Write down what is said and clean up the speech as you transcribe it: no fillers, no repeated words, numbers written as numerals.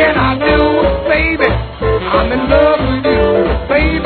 can I do, baby? I'm in love with you, baby.